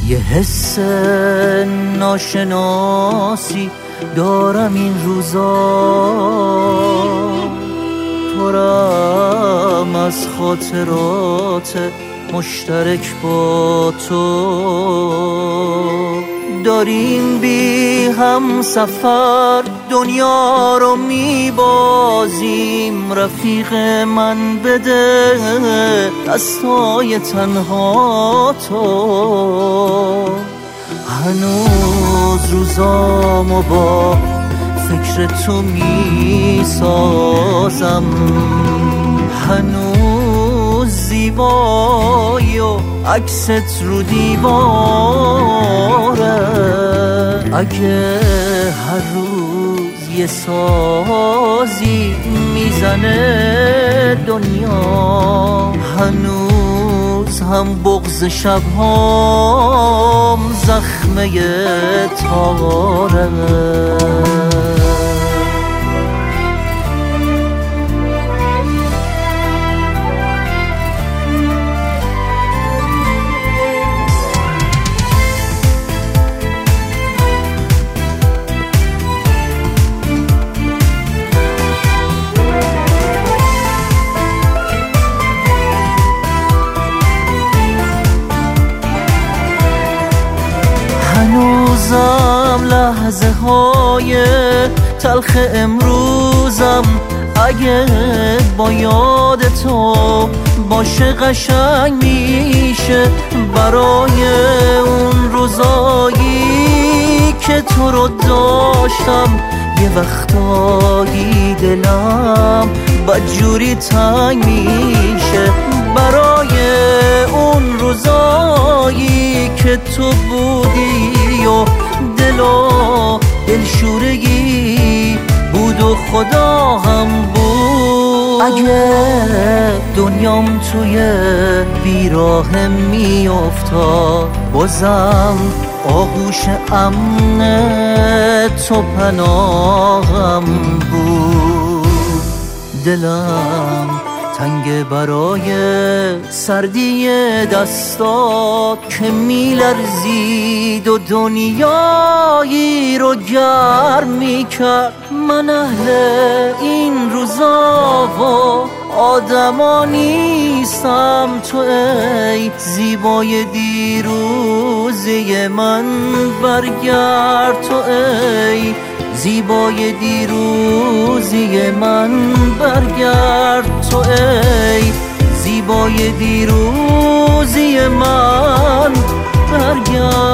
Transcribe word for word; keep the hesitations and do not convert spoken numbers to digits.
یه حس ناشناسی دارم این روزا، پرم از خاطرات مشترک با تو. داریم بی هم سفر دنیا رو میبازیم، رفیق من بده دستای تنها تو. هنوز روزامو با فکر تو میسازم، هنوز زیبایی و عکست رو دیواره. اگه هر روز یه سازی میزنه دنیا، هنوز هم بغض شبهام زخمه تاره. هنوزم لحظه های تلخ امروزم اگه با یاد تو باشه قشنگ میشه، برای اون روزایی که تو رو داشتم یه وقتایی دلم بدجوری تنگ میشه، برای اون روزایی که تو بودی و دل و دلشورگی بود و خدا هم بود. اگه دنیام توی بیراه میافتاد بازم آغوش امن تو پناهم بود. دلم تنگ برای سردی دستات که میلرزید و دنیایی رو گرم میکرد. من اهل این روزا و آدما نیستم، تو ای زیبای دیروزی من برگرد، تو ای زیبای دیروزی من برگرد، تو ای زیبای دیروزی من برگرد.